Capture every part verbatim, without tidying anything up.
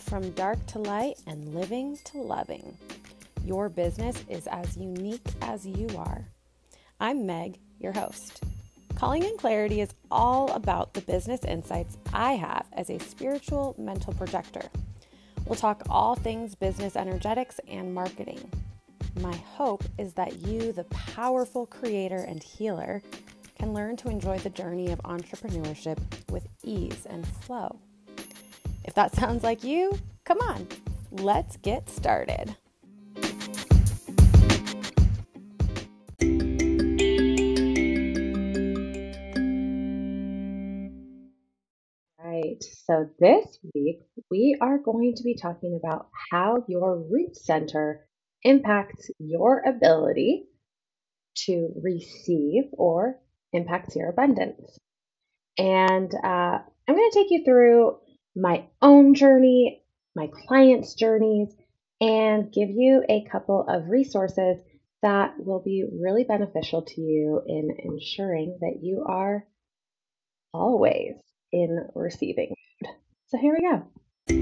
From dark to light and living to loving. Your business is as unique as you are. I'm Meg, your host. Calling in Clarity is all about the business insights I have as a spiritual mental projector. We'll talk all things business energetics and marketing. My hope is that you, the powerful creator and healer, can learn to enjoy the journey of entrepreneurship with ease and flow. If that sounds like you, come on, let's get started. Right, so this week we are going to be talking about how your root center impacts your ability to receive or impacts your abundance. And uh, I'm going to take you through my own journey, my clients' journeys, and give you a couple of resources that will be really beneficial to you in ensuring that you are always in receiving mode. So here we go.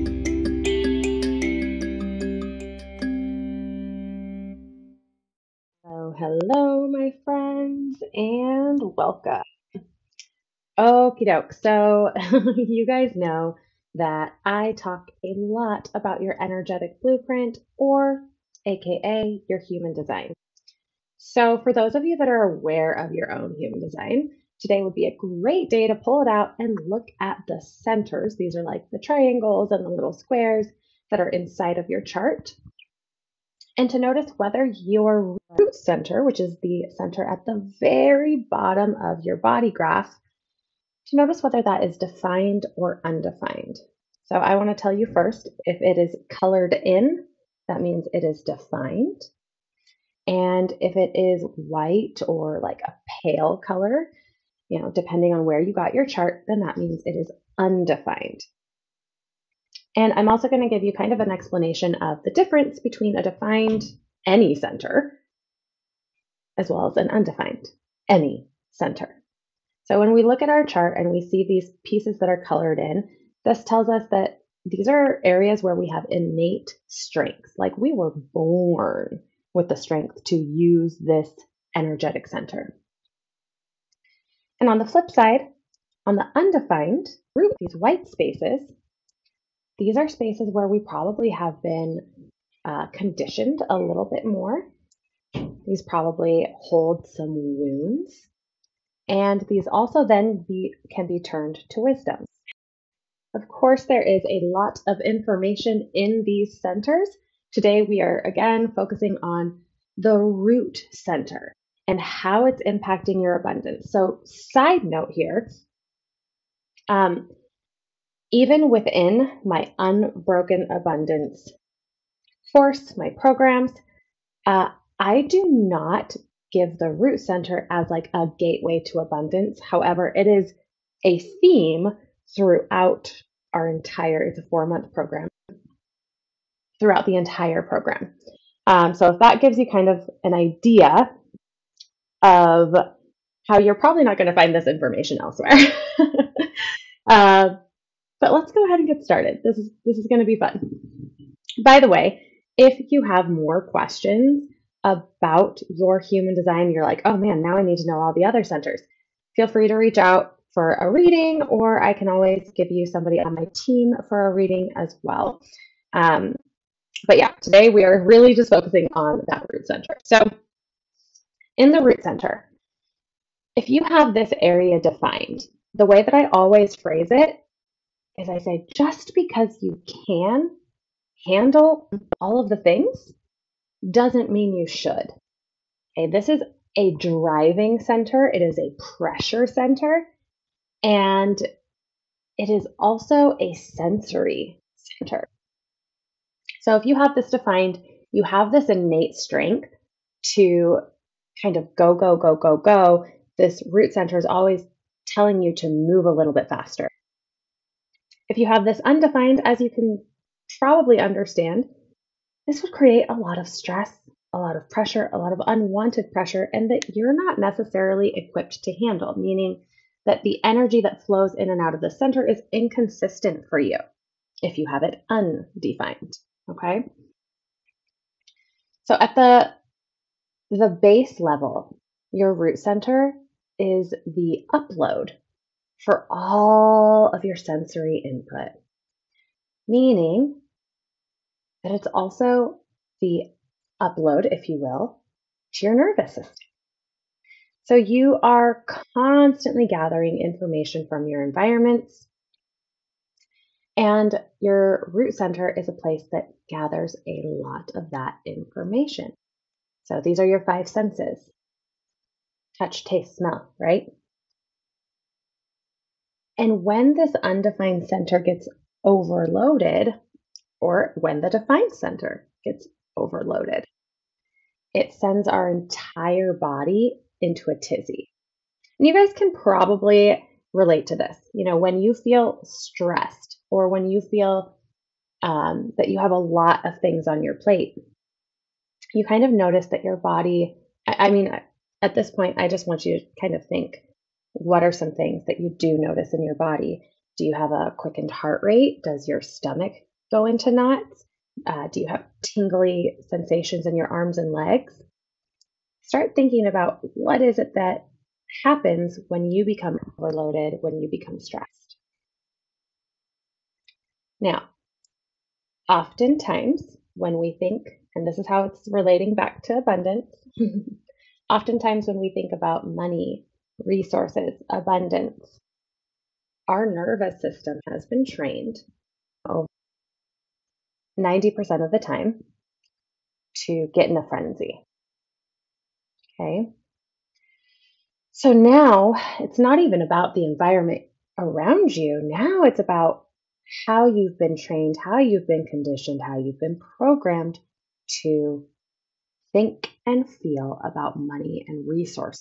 So hello, my friends, and welcome. Okie doke. So you guys know that I talk a lot about your energetic blueprint, or A K A your human design. So for those of you that are aware of your own human design, today would be a great day to pull it out and look at the centers. These are like the triangles and the little squares that are inside of your chart. And to notice whether your root center, which is the center at the very bottom of your body graph, to notice whether that is defined or undefined. So I want to tell you first, if it is colored in, that means it is defined. And if it is white or like a pale color, you know, depending on where you got your chart, then that means it is undefined. And I'm also going to give you kind of an explanation of the difference between a defined any center as well as an undefined any center. So when we look at our chart and we see these pieces that are colored in, this tells us that these are areas where we have innate strength, like we were born with the strength to use this energetic center. And on the flip side, on the undefined root, these white spaces, these are spaces where we probably have been uh, conditioned a little bit more. These probably hold some wounds. And these also then be, can be turned to wisdom. Of course, there is a lot of information in these centers. Today, we are again focusing on the root center and how it's impacting your abundance. So, side note here, um, even within my Unbroken Abundance course, my programs, uh, I do not give the root center as like a gateway to abundance. However, it is a theme throughout our entire, it's a four month program, throughout the entire program. Um, so if that gives you kind of an idea of how you're probably not going to find this information elsewhere. uh, but let's go ahead and get started. This is, this is going to be fun. By the way, if you have more questions about your human design, you're like, oh man, now I need to know all the other centers, feel free to reach out for a reading, or I can always give you somebody on my team for a reading as well. Um, but yeah, today we are really just focusing on that root center. So in the root center, if you have this area defined, the way that I always phrase it is I say, just because you can handle all of the things doesn't mean you should. Okay, this is a driving center. It is a pressure center. And it is also a sensory center. So if you have this defined, you have this innate strength to kind of go, go, go, go, go. This root center is always telling you to move a little bit faster. If you have this undefined, as you can probably understand, this would create a lot of stress, a lot of pressure, a lot of unwanted pressure, and that you're not necessarily equipped to handle, meaning that the energy that flows in and out of the center is inconsistent for you. if you have it undefined, okay? So at the the base level, your root center is the upload for all of your sensory input, meaning that it's also the upload, if you will, to your nervous system. So you are constantly gathering information from your environments, and your root center is a place that gathers a lot of that information. So these are your five senses: touch, taste, smell, right? And when this undefined center gets overloaded, or when the defined center gets overloaded, it sends our entire body into a tizzy. And you guys can probably relate to this. You know, when you feel stressed or when you feel um, that you have a lot of things on your plate, you kind of notice that your body, I, I mean, at this point, I just want you to kind of think, what are some things that you do notice in your body? Do you have a quickened heart rate? Does your stomach go into knots? Uh, do you have tingly sensations in your arms and legs? Start thinking about what is it that happens when you become overloaded, when you become stressed. Now, oftentimes when we think, and this is how it's relating back to abundance, oftentimes when we think about money, resources, abundance, our nervous system has been trained over ninety percent of the time to get in a frenzy. Okay. So now it's not even about the environment around you. Now it's about how you've been trained, how you've been conditioned, how you've been programmed to think and feel about money and resources.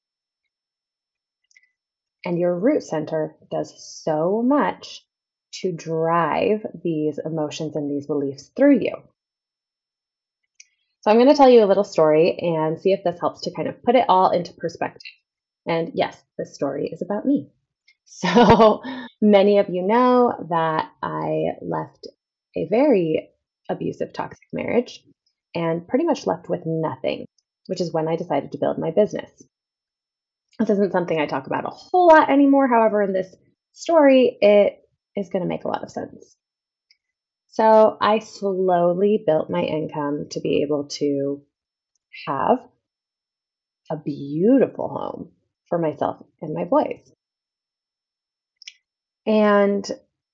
And your root center does so much to drive these emotions and these beliefs through you. So I'm going to tell you a little story and see if this helps to kind of put it all into perspective. And yes, this story is about me. So many of you know that I left a very abusive, toxic marriage and pretty much left with nothing, which is when I decided to build my business. This isn't something I talk about a whole lot anymore. However, in this story, it is going to make a lot of sense. So I slowly built my income to be able to have a beautiful home for myself and my boys. And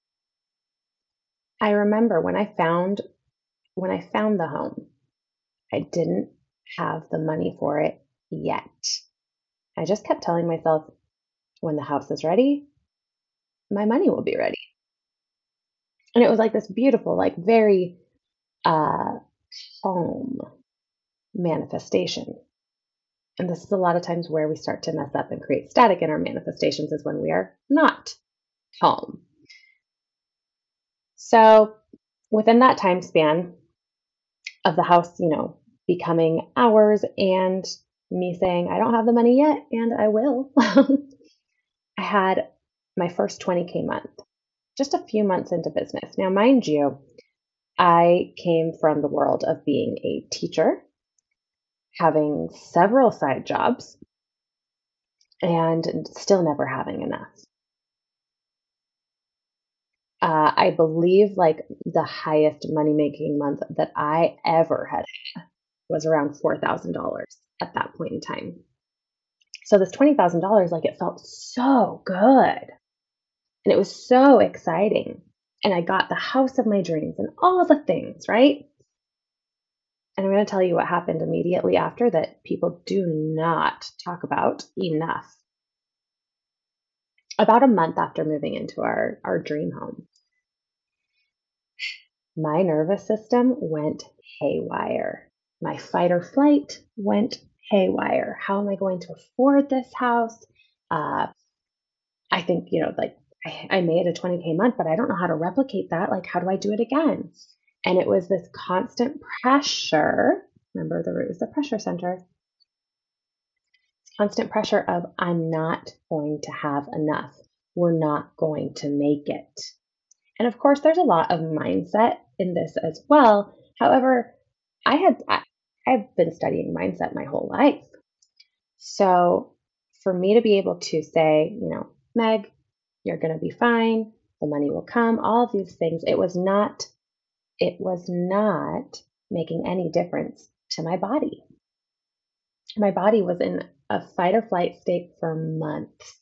I remember when I found when I found the home, I didn't have the money for it yet. I just kept telling myself, when the house is ready, my money will be ready. And it was like this beautiful, like very uh, calm manifestation. And this is a lot of times where we start to mess up and create static in our manifestations, is when we are not calm. So within that time span of the house, you know, becoming ours and me saying, I don't have the money yet, and I will, I had my first twenty K month, just a few months into business. Now, mind you, I came from the world of being a teacher, having several side jobs, and still never having enough. Uh, I believe like the highest money making month that I ever had was around four thousand dollars at that point in time. So this twenty thousand dollars, like, it felt so good and it was so exciting. And I got the house of my dreams and all the things, right? And I'm going to tell you what happened immediately after that people do not talk about enough. About a month after moving into our, our dream home, my nervous system went haywire. My fight or flight went haywire. How am I going to afford this house? Uh, I think, you know, like I, I made a twenty K month, but I don't know how to replicate that. Like, how do I do it again? And it was this constant pressure. Remember, the root is the pressure center. Constant pressure of, I'm not going to have enough. We're not going to make it. And of course, there's a lot of mindset in this as well. However, I had I, I've been studying mindset my whole life. So for me to be able to say, you know, Meg, you're going to be fine, the money will come, all of these things, it was not it was not making any difference to my body. My body was in a fight or flight state for months.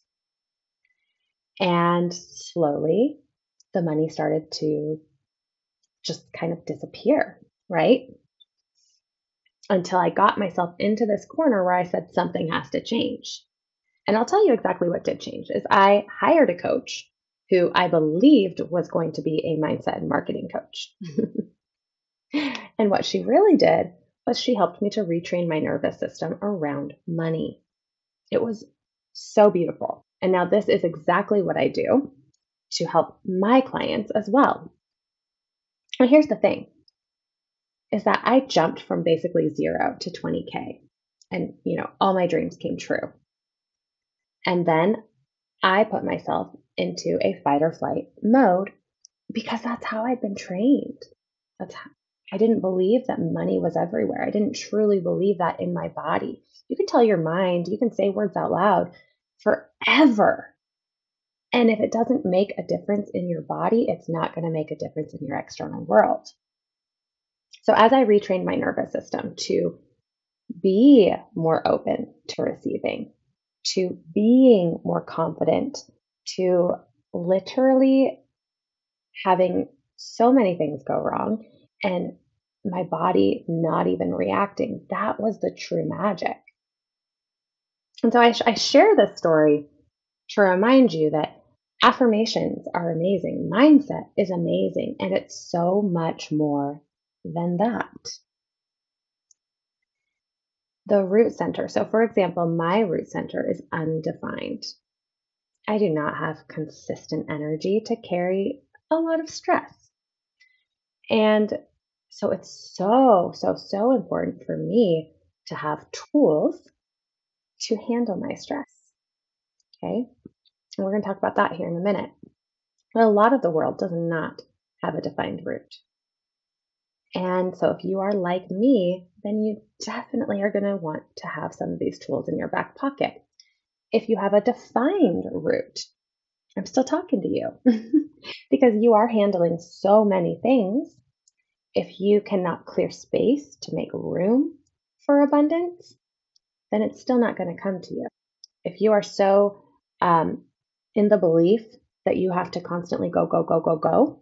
And slowly the money started to just kind of disappear, right? Until I got myself into this corner where I said something has to change. And I'll tell you exactly what did change is I hired a coach who I believed was going to be a mindset and marketing coach. And what she really did was she helped me to retrain my nervous system around money. It was so beautiful. And now this is exactly what I do to help my clients as well. And here's the thing is that I jumped from basically zero to twenty K and, you know, all my dreams came true. And then I put myself into a fight or flight mode because that's how I'd been trained. That's how, I didn't believe that money was everywhere. I didn't truly believe that in my body. You can tell your mind, you can say words out loud forever. And if it doesn't make a difference in your body, it's not going to make a difference in your external world. So as I retrained my nervous system to be more open to receiving, to being more confident, to literally having so many things go wrong and my body not even reacting, that was the true magic. And so I, sh- I share this story to remind you that affirmations are amazing, mindset is amazing, and it's so much more than that. The root center. So, for example, my root center is undefined. I do not have consistent energy to carry a lot of stress. And so it's so, so, so important for me to have tools to handle my stress. Okay. And we're going to talk about that here in a minute. But a lot of the world does not have a defined root. And so if you are like me, then you definitely are going to want to have some of these tools in your back pocket. If you have a defined root, I'm still talking to you because you are handling so many things. If you cannot clear space to make room for abundance, then it's still not going to come to you. If you are so um, in the belief that you have to constantly go, go, go, go, go,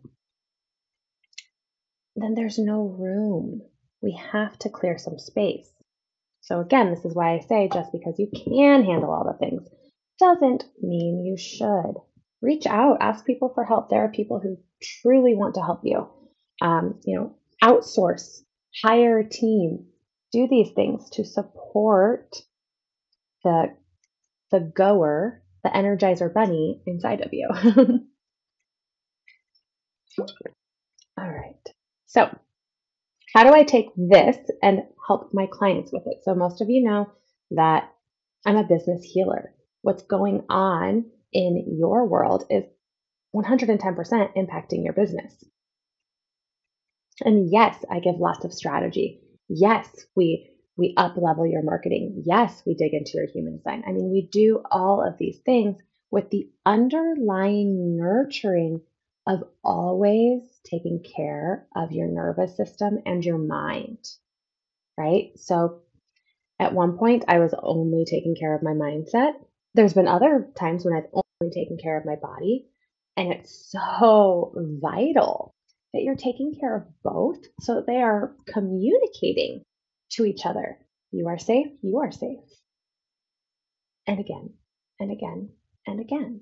then there's no room. We have to clear some space. So again, this is why I say just because you can handle all the things doesn't mean you should. Reach out, ask people for help. There are people who truly want to help you. Um, you know, outsource, hire a team, do these things to support the the goer, the energizer bunny inside of you. All right. So, how do I take this and help my clients with it? So, most of you know that I'm a business healer. What's going on in your world is one hundred ten percent impacting your business. And yes, I give lots of strategy. Yes, we we up level your marketing. Yes, we dig into your human design. I mean, we do all of these things with the underlying nurturing of always taking care of your nervous system and your mind, right? So at one point, I was only taking care of my mindset. There's been other times when I've only taken care of my body. And it's so vital that you're taking care of both so that they are communicating to each other. You are safe, you are safe. And again, and again, and again.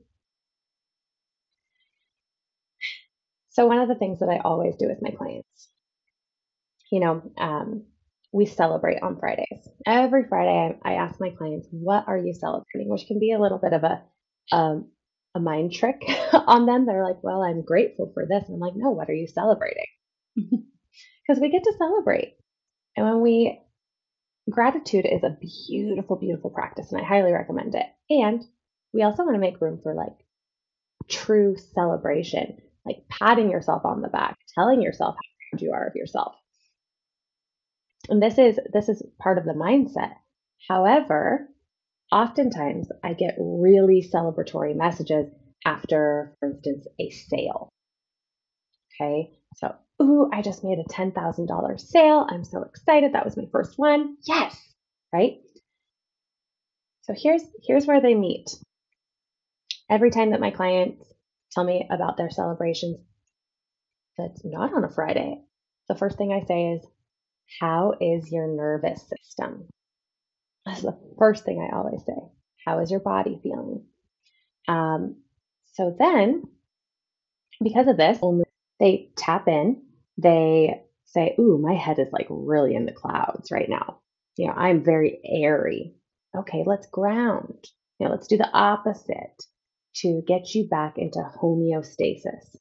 So, one of the things that I always do with my clients, you know, um, we celebrate on Fridays. Every Friday, I, I ask my clients, what are you celebrating? Which can be a little bit of a, um, a mind trick on them. They're like, well, I'm grateful for this. And I'm like, no, what are you celebrating? Because we get to celebrate. And when we, gratitude is a beautiful, beautiful practice, and I highly recommend it. And we also want to make room for like true celebration, like patting yourself on the back, telling yourself how proud you are of yourself. And this is this is part of the mindset. However, oftentimes I get really celebratory messages after, for instance, a sale. Okay. So, ooh, I just made a ten thousand dollars sale. I'm so excited. That was my first one. Yes. Right. So here's, here's where they meet. Every time that my clients tell me about their celebrations, that's not on a Friday, the first thing I say is, how is your nervous system? That's the first thing I always say. How is your body feeling? Um, so then, because of this, they tap in, they say, ooh, my head is like really in the clouds right now. You know, I'm very airy. Okay, let's ground. You know, let's do the opposite to get you back into homeostasis.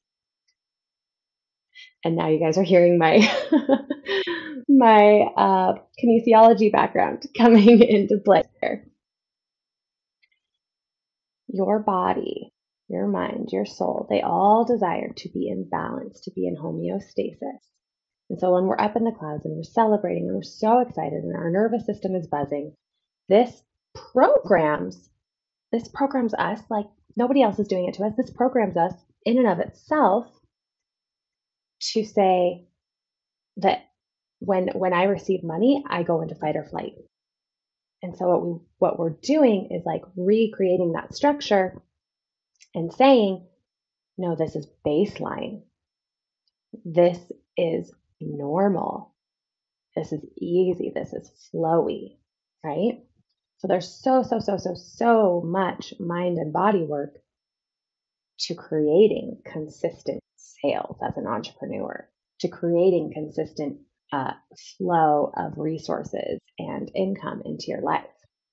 And now you guys are hearing my my uh, kinesiology background coming into play here. Your body, your mind, your soul, they all desire to be in balance, to be in homeostasis. And so when we're up in the clouds and we're celebrating and we're so excited and our nervous system is buzzing, this programs, this programs us like nobody else is doing it to us. This programs us in and of itself to say that when when I receive money, I go into fight or flight. And so what we what we're doing is like recreating that structure and saying, no, this is baseline. This is normal. This is easy. This is flowy, right? So there's so, so, so, so, so much mind and body work to creating consistent sales as an entrepreneur, to creating consistent uh, flow of resources and income into your life.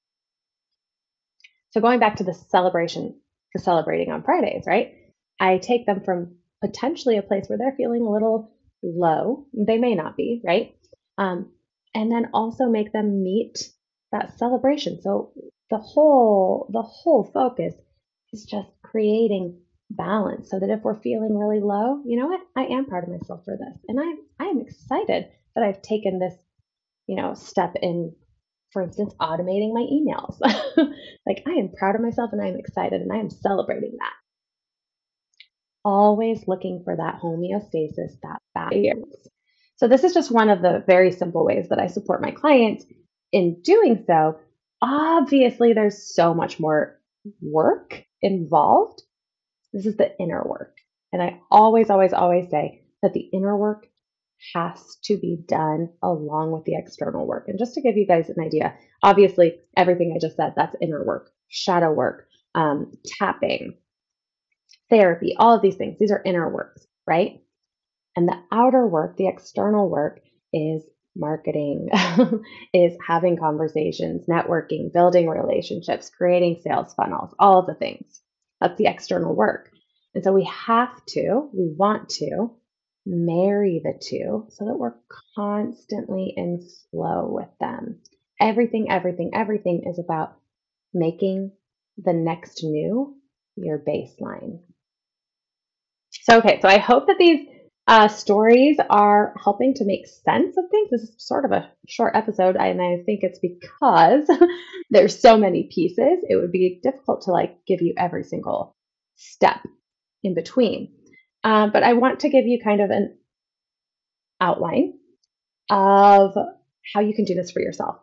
So going back to the celebration, the celebrating on Fridays, right? I take them from potentially a place where they're feeling a little low. They may not be, right? Um, and then also make them meet that celebration. So the whole, the whole focus is just creating balance so that if we're feeling really low, you know what? I am proud of myself for this. And I, I am excited that I've taken this, you know, step in, for instance, automating my emails. Like I am proud of myself and I'm excited and I am celebrating that. Always looking for that homeostasis, that balance. So this is just one of the very simple ways that I support my clients in doing so. Obviously, there's so much more work involved. This is the inner work. And I always, always, always say that the inner work has to be done along with the external work. And just to give you guys an idea, obviously, everything I just said, that's inner work, shadow work, um, tapping, therapy, all of these things. These are inner works, right? And the outer work, the external work is marketing, is having conversations, networking, building relationships, creating sales funnels, all of the things. That's the external work. And so we have to, we want to marry the two so that we're constantly in flow with them. Everything, everything, everything is about making the next new your baseline. So, okay, so I hope that these uh, stories are helping to make sense of things. This is sort of a short episode, and I think it's because there's so many pieces. It would be difficult to like give you every single step in between. Um, but I want to give you kind of an outline of how you can do this for yourself.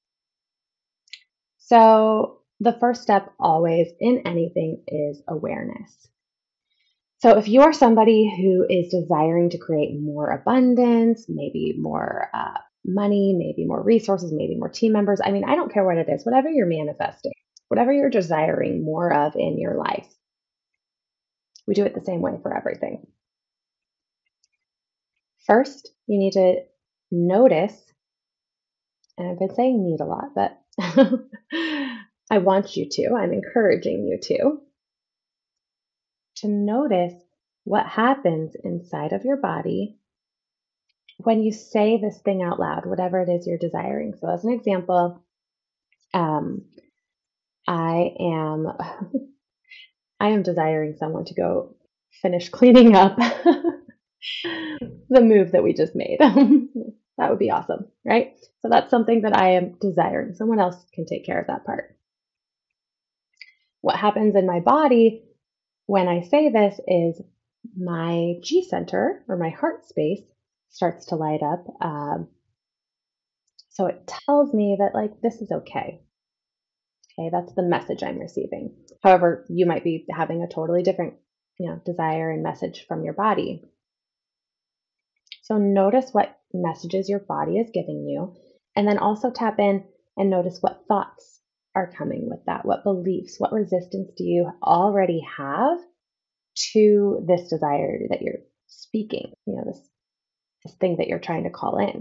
So the first step always in anything is awareness. So if you're somebody who is desiring to create more abundance, maybe more uh, money, maybe more resources, maybe more team members, I mean, I don't care what it is, whatever you're manifesting, whatever you're desiring more of in your life, we do it the same way for everything. First, you need to notice, and I've been saying need a lot, but I want you to, I'm encouraging you to, to notice what happens inside of your body when you say this thing out loud, whatever it is you're desiring. So as an example, um, I am I am desiring someone to go finish cleaning up the move that we just made. That would be awesome, right? So that's something that I am desiring. Someone else can take care of that part. What happens in my body when I say this is my G center, or my heart space, starts to light up. Um, so it tells me that, like, this is okay. Okay, that's the message I'm receiving. However, you might be having a totally different, you know, desire and message from your body. So notice what messages your body is giving you, and then also tap in and notice what thoughts are coming with that. What beliefs, what resistance do you already have to this desire that you're speaking, you know, this, this thing that you're trying to call in?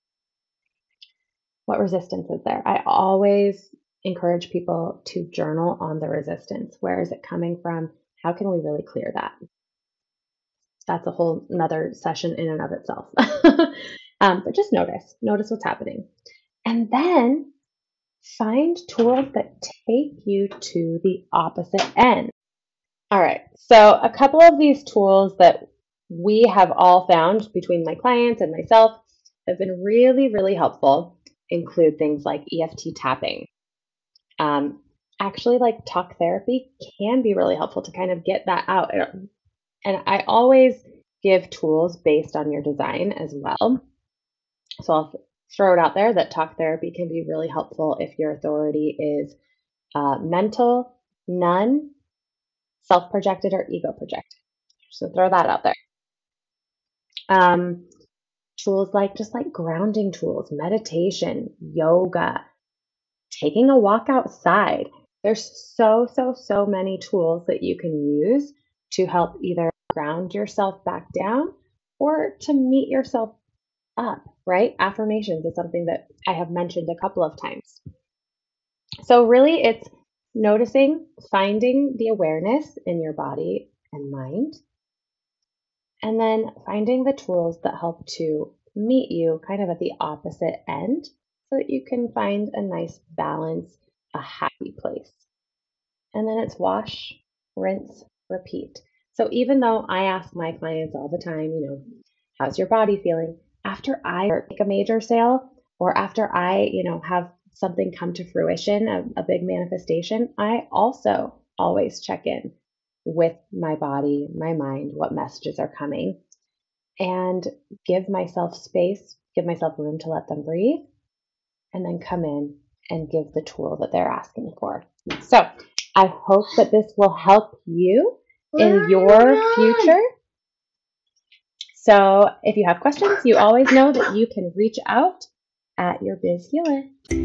What resistance is there? I always encourage people to journal on the resistance. Where is it coming from? How can we really clear that? That's a whole another session in and of itself. um, but just notice, notice what's happening. And then find tools that take you to the opposite end. All right, so a couple of these tools that we have all found between my clients and myself have been really, really helpful include things like E F T tapping. Um, actually, like talk therapy can be really helpful to kind of get that out. And I always give tools based on your design as well. So I'll throw it out there that talk therapy can be really helpful if your authority is uh, mental, none, self-projected, or ego-projected. So throw that out there. Um, tools like just like grounding tools, meditation, yoga, taking a walk outside. There's so, so, so many tools that you can use to help either ground yourself back down or to meet yourself up, right? Affirmations is something that I have mentioned a couple of times. So really it's noticing, finding the awareness in your body and mind, and then finding the tools that help to meet you kind of at the opposite end so that you can find a nice balance, a happy place. And then it's wash, rinse, repeat. So even though I ask my clients all the time, you know, how's your body feeling? After I make a major sale or after I, you know, have something come to fruition, a, a big manifestation, I also always check in with my body, my mind, what messages are coming, and give myself space, give myself room to let them breathe, and then come in and give the tool that they're asking for. So I hope that this will help you in your future. So if you have questions, you always know that you can reach out at your Biz Healer.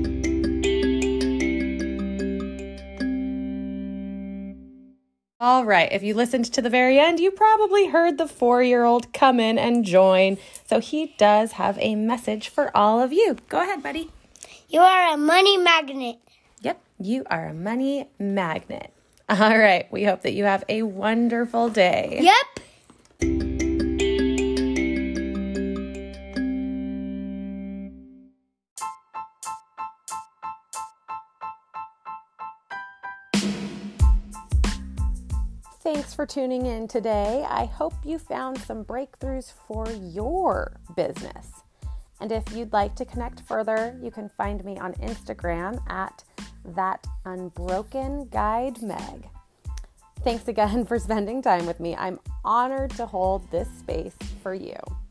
All right, if you listened to the very end, you probably heard the four-year-old come in and join. So he does have a message for all of you. Go ahead, buddy. You are a money magnet. Yep, you are a money magnet. All right, we hope that you have a wonderful day. Yep. Thanks for tuning in today. I hope you found some breakthroughs for your business. And if you'd like to connect further, you can find me on Instagram at that unbroken guide meg. Thanks again for spending time with me. I'm honored to hold this space for you.